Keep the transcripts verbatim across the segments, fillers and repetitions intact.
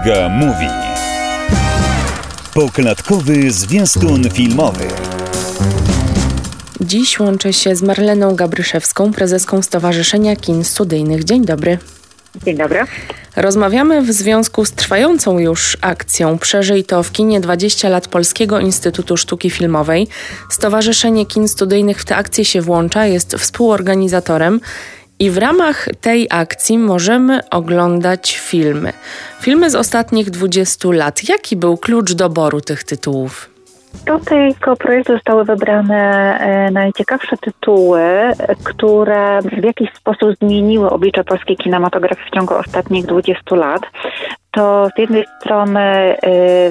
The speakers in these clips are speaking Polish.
Iga Mówi. Poklatkowy zwiastun filmowy. Dziś łączę się z Marleną Gabryszewską, prezeską Stowarzyszenia Kin Studyjnych. Dzień dobry. Dzień dobry. Rozmawiamy w związku z trwającą już akcją Przeżyj to w kinie dwadzieścia lat Polskiego Instytutu Sztuki Filmowej. Stowarzyszenie Kin Studyjnych w tę akcję się włącza, jest współorganizatorem i w ramach tej akcji możemy oglądać filmy. Filmy z ostatnich dwudziestu lat. Jaki był klucz doboru tych tytułów? Do tego projektu zostały wybrane e, najciekawsze tytuły, które w jakiś sposób zmieniły oblicze polskiej kinematografii w ciągu ostatnich dwudziestu lat. To z jednej strony e,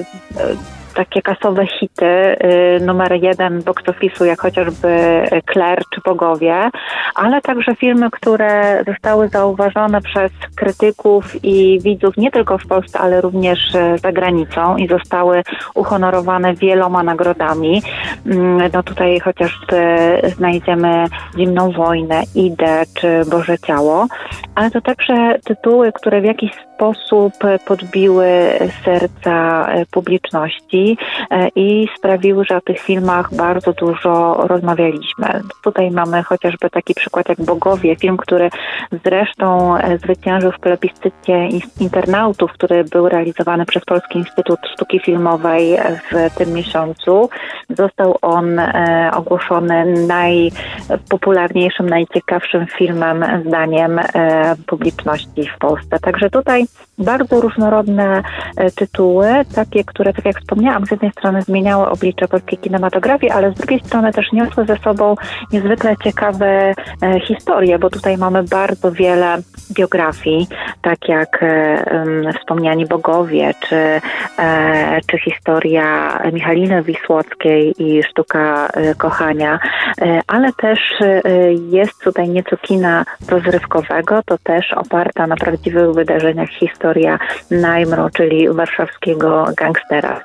e, takie kasowe hity, y, numer jeden box office'u, jak chociażby Claire czy Bogowie, ale także filmy, które zostały zauważone przez krytyków i widzów nie tylko w Polsce, ale również za granicą i zostały uhonorowane wieloma nagrodami. No tutaj chociażby znajdziemy Zimną wojnę, Idę czy Boże ciało, ale to także tytuły, które w jakiś sposób podbiły serca publiczności i sprawiły, że o tych filmach bardzo dużo rozmawialiśmy. Tutaj mamy chociażby taki przykład jak Bogowie, film, który zresztą zwyciężył w plebiscycie internautów, który był realizowany przez Polski Instytut Sztuki Filmowej w tym miesiącu. Został on ogłoszony najpopularniejszym, najciekawszym filmem zdaniem publiczności w Polsce. Także tutaj bardzo różnorodne tytuły, takie, które, tak jak wspomniałam, z jednej strony zmieniały oblicze polskiej kinematografii, ale z drugiej strony też niosły ze sobą niezwykle ciekawe e, historie, bo tutaj mamy bardzo wiele biografii, tak jak e, um, wspomniani Bogowie, czy, e, czy historia Michaliny Wisłockiej i Sztuka e, kochania, e, ale też e, jest tutaj nieco kina rozrywkowego, to też oparta na prawdziwych wydarzeniach historia Najmru, czyli warszawskiego gangstera.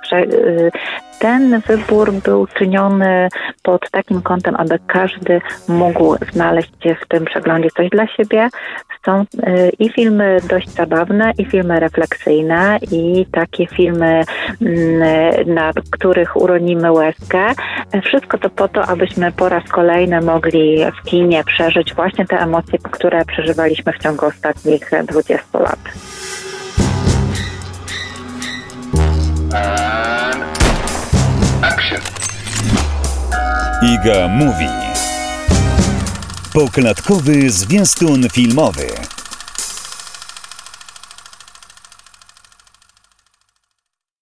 Ten wybór był czyniony pod takim kątem, aby każdy mógł znaleźć w tym przeglądzie coś dla siebie. Są i filmy dość zabawne, i filmy refleksyjne, i takie filmy, na których uronimy łezkę. Wszystko to po to, abyśmy po raz kolejny mogli w kinie przeżyć właśnie te emocje, które przeżywaliśmy w ciągu ostatnich dwudziestu lat. Iga Mówi. Poklatkowy zwiastun filmowy.